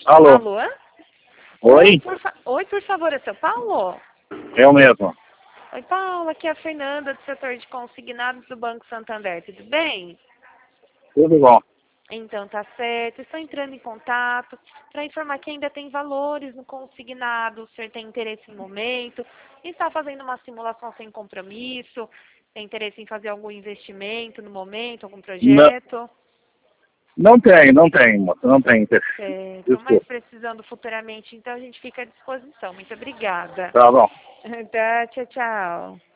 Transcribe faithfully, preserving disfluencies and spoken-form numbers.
Alô? Alô? Oi? Por fa... Oi, por favor, é seu Paulo? Eu mesmo. Oi, Paulo, aqui é a Fernanda do setor de consignados do Banco Santander, tudo bem? Tudo bom. Então, tá certo. Estou entrando em contato para informar que ainda tem valores no consignado, o senhor tem interesse no momento, está fazendo uma simulação sem compromisso, tem interesse em fazer algum investimento no momento, algum Não, projeto? não tem, não tem, moça, não tem interesse. Certo, mas Desculpa. precisando futuramente, então a gente fica à disposição. Muito obrigada. Tá bom. Tá, tchau, tchau.